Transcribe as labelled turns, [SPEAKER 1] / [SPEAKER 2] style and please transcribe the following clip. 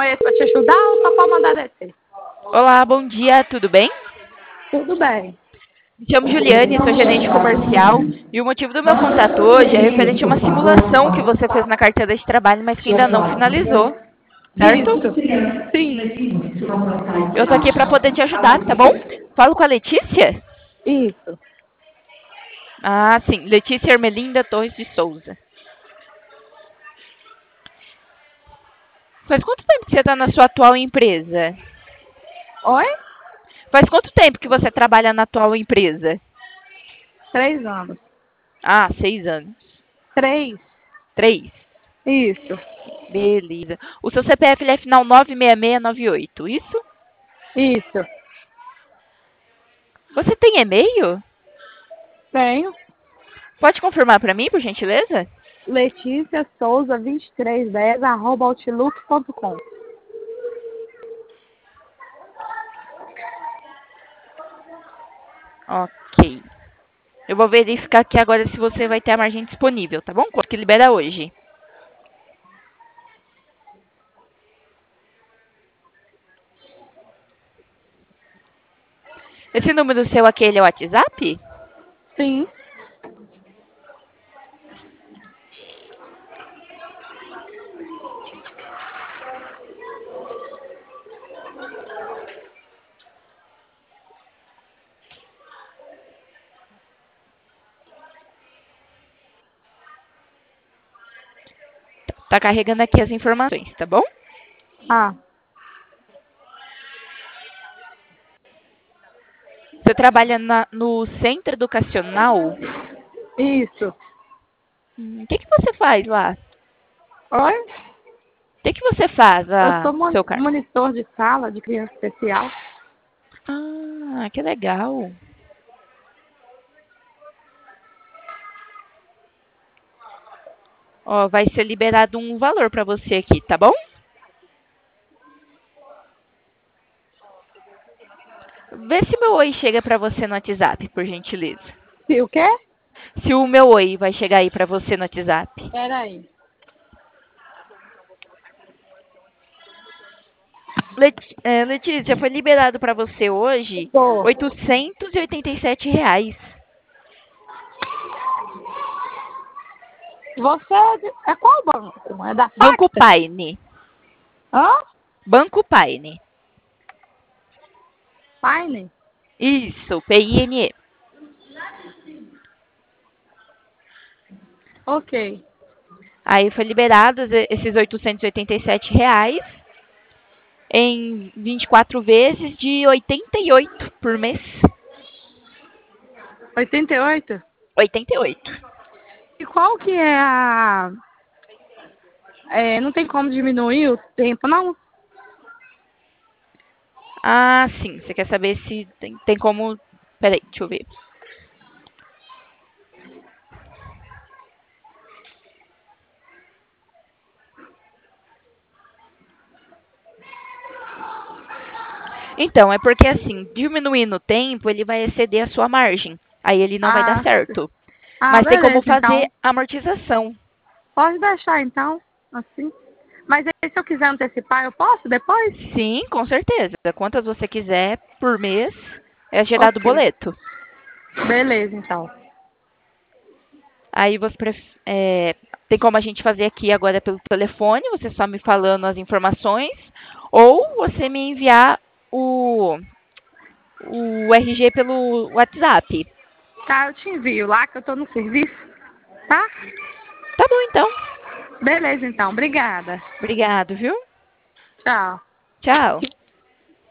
[SPEAKER 1] conheço para te ajudar ou só pode mandar descer?
[SPEAKER 2] Olá, bom dia, tudo bem?
[SPEAKER 1] Tudo bem.
[SPEAKER 2] Me chamo Juliane, sou gerente comercial e o motivo do meu contato hoje é referente a uma simulação que você fez na carteira de trabalho, mas que ainda não finalizou, certo?
[SPEAKER 1] Isso. Sim.
[SPEAKER 2] Eu tô aqui para poder te ajudar, tá bom? Falo com a Letícia?
[SPEAKER 1] Isso.
[SPEAKER 2] Ah, sim, Letícia Ermelinda Torres de Souza. Faz quanto tempo que você está na sua atual empresa?
[SPEAKER 1] Oi?
[SPEAKER 2] Faz quanto tempo que você trabalha na atual empresa?
[SPEAKER 1] 3 anos.
[SPEAKER 2] Ah, 6 anos.
[SPEAKER 1] 3.
[SPEAKER 2] 3.
[SPEAKER 1] Isso.
[SPEAKER 2] Beleza. O seu CPF ele é final 96698, isso?
[SPEAKER 1] Isso.
[SPEAKER 2] Você tem e-mail?
[SPEAKER 1] Tenho.
[SPEAKER 2] Pode confirmar para mim, por gentileza?
[SPEAKER 1] Letícia Souza 2310 @outlook.com.
[SPEAKER 2] Ok. Eu vou verificar aqui agora se você vai ter a margem disponível, tá bom? Quanto que libera hoje? Esse número seu aqui, ele é o WhatsApp?
[SPEAKER 1] Sim.
[SPEAKER 2] Tá carregando aqui as informações, tá bom?
[SPEAKER 1] Ah,
[SPEAKER 2] Você trabalha no centro educacional?
[SPEAKER 1] isso.
[SPEAKER 2] O que você faz lá?
[SPEAKER 1] Oi?
[SPEAKER 2] O que você faz
[SPEAKER 1] Eu
[SPEAKER 2] lá
[SPEAKER 1] sou
[SPEAKER 2] no seu cargo?
[SPEAKER 1] monitor de sala de criança especial.
[SPEAKER 2] Ah, que legal. Ó, vai ser liberado um valor para você aqui, tá bom? Vê se meu oi chega para você no WhatsApp, por gentileza.
[SPEAKER 1] E o quê?
[SPEAKER 2] Se o meu oi vai chegar aí para você no WhatsApp.
[SPEAKER 1] Peraí.
[SPEAKER 2] Letícia, foi liberado para você hoje
[SPEAKER 1] Tô.
[SPEAKER 2] R$ 887.
[SPEAKER 1] Você é qual banco? É da
[SPEAKER 2] Banco
[SPEAKER 1] Facta?
[SPEAKER 2] Paine.
[SPEAKER 1] Hã?
[SPEAKER 2] Banco Paine.
[SPEAKER 1] Fine?
[SPEAKER 2] Isso, PINE.
[SPEAKER 1] Ok.
[SPEAKER 2] Aí foi liberado esses R$ 887 em 24 vezes de 88 por mês.
[SPEAKER 1] 88?
[SPEAKER 2] 88.
[SPEAKER 1] E qual que é a... não tem como diminuir o tempo, não?
[SPEAKER 2] Ah, sim. Você quer saber se tem como. Peraí, deixa eu ver. Então, é porque assim, diminuindo o tempo, ele vai exceder a sua margem. Aí ele não vai dar
[SPEAKER 1] Ah,
[SPEAKER 2] certo.
[SPEAKER 1] ah,
[SPEAKER 2] Mas tem como
[SPEAKER 1] beleza,
[SPEAKER 2] fazer
[SPEAKER 1] então.
[SPEAKER 2] amortização.
[SPEAKER 1] Pode deixar, então, assim. Mas aí, se eu quiser antecipar, eu posso depois?
[SPEAKER 2] Sim, com certeza. Quantas você quiser por mês, é gerado o
[SPEAKER 1] Ok.
[SPEAKER 2] boleto.
[SPEAKER 1] Beleza, então.
[SPEAKER 2] Aí tem como a gente fazer aqui agora pelo telefone, você só me falando as informações, ou você me enviar o RG pelo WhatsApp.
[SPEAKER 1] Tá, eu te envio lá que eu tô no serviço, tá?
[SPEAKER 2] Tá bom, então.
[SPEAKER 1] Beleza, então. Obrigada.
[SPEAKER 2] Obrigado, viu?
[SPEAKER 1] Tchau.
[SPEAKER 2] Tchau.